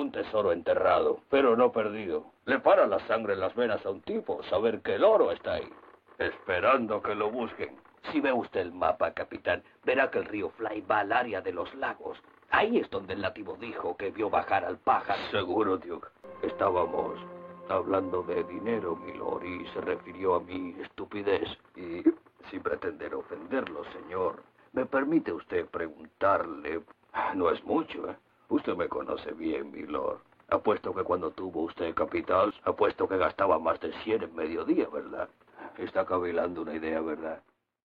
un tesoro enterrado, pero no perdido. Le para la sangre en las venas a un tipo saber que el oro está ahí, esperando que lo busquen. Si ve usted el mapa, capitán, verá que el río Fly va al área de los lagos. Ahí es donde el nativo dijo que vio bajar al pájaro. Seguro, Duke. Estábamos hablando de dinero, milord, y se refirió a mi estupidez. Y sin pretender ofenderlo, señor, ¿me permite usted preguntarle? No es mucho, ¿eh? Usted me conoce bien, milord. Apuesto que cuando tuvo usted capital, apuesto que gastaba más de 100 en mediodía, ¿verdad? Está cavilando una idea, ¿verdad?